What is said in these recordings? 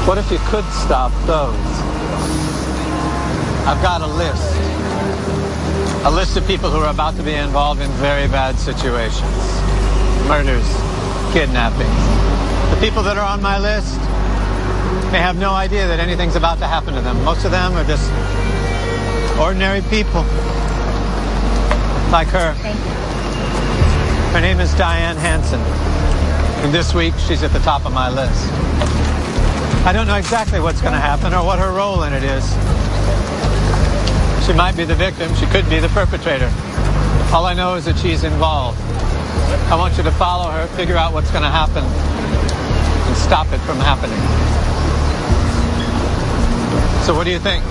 What if you could stop those? I've got a list. A list of people who are about to be involved in very bad situations. Murders, kidnappings. The people that are on my list, they have no idea that anything's about to happen to them. Most of them are just ordinary people. Like her. Thank you. Her name is Diane Hansen. And this week, she's at the top of my list. I don't know exactly what's going to happen or what her role in it is. She might be the victim. She could be the perpetrator. All I know is that she's involved. I want you to follow her, figure out what's going to happen, and stop it from happening. So what do you think?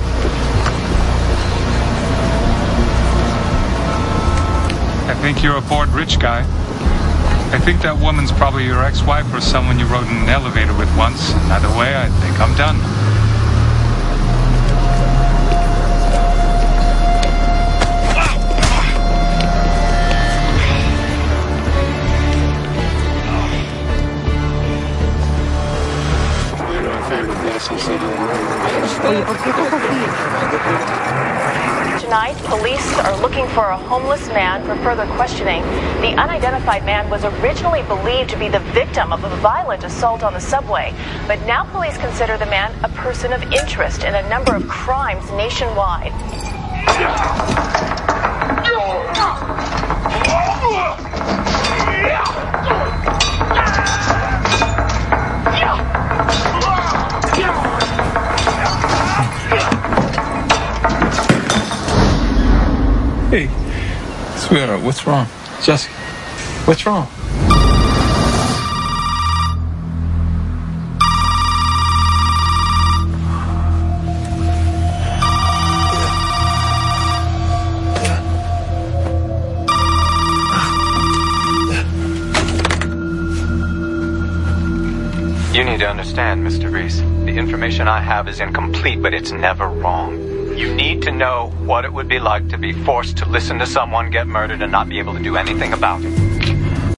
I think you're a bored rich guy. I think that woman's probably your ex-wife or someone you rode in an elevator with once. Either way, I think I'm done. Tonight, police are looking for a homeless man for further questioning. The unidentified man was originally believed to be the victim of a violent assault on the subway, but now police consider the man a person of interest in a number of crimes nationwide. Hey, sweetheart, what's wrong? Jessica, what's wrong? You need to understand, Mr. Reese. The information I have is incomplete, but it's never wrong. You need to know what it would be like to be forced to listen to someone get murdered and not be able to do anything about it.